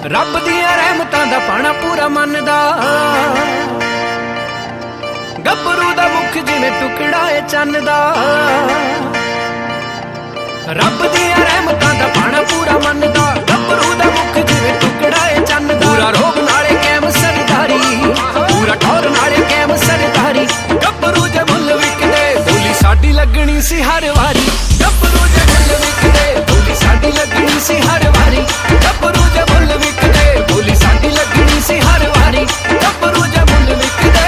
रब दियां रहमतां दा पाना पूरा मनदा, गभरू दा मुख जिवें टुकड़ा है चन्न दा। रब दियां रहमतां दा पाना पूरा मनदा, गभरू दा मुख जिवें टुकड़ा है चन्न दा। पूरा रोग नाले कैम सरदारी, पूरा ठौर नाले कैम सरदारी। गभरू जे मुल विकदे बोली साडी लगनी सी हर वारी। गभरू जे मुल विकदे बोली साडी लगनी सी हर वारी। गभरू जे मुल विकदे बोली साडी लगनी सी हर वारी। गभरू जे मुल विकदे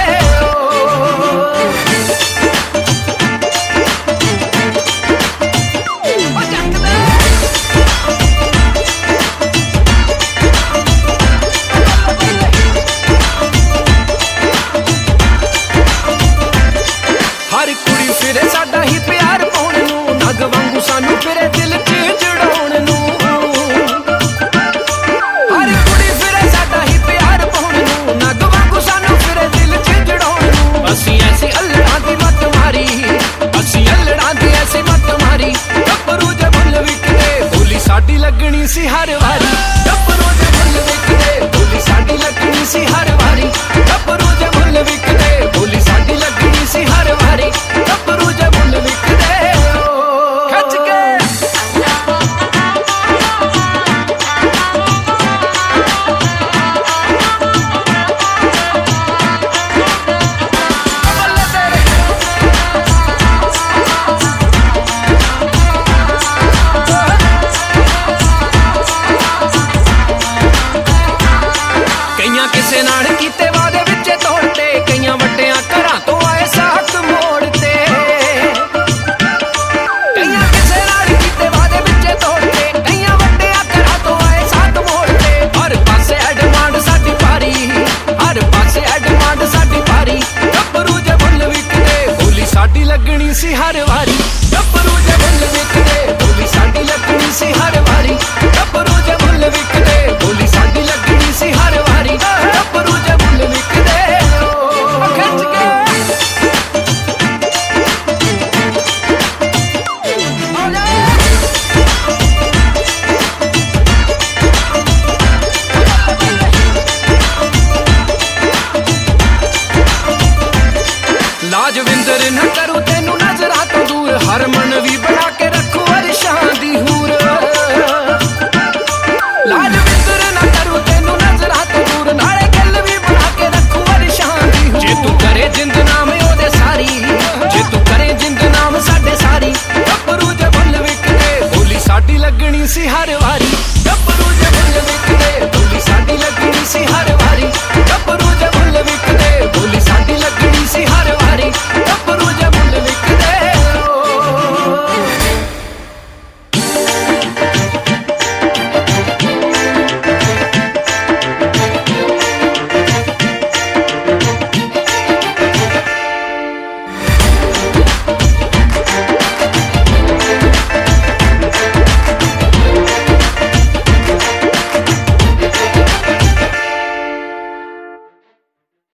हर कुड़ी फिरे साडा ही प्यार पाउण नूं, नग वांगू सानू फिरे दिल च जड़ाउण नूं। हर कुड़ी फिरे साडा ही प्यार पाउण नूं, नग वांगू सानू फिरे दिल च जड़ाउण नूं। असीं ऐसी अल्लड़ां दी मत मारी, असीं अल्लड़ां दी ऐसी मत मारी। गभरू जे मुल विकदे बोली साडी लगनी सी हर वारी।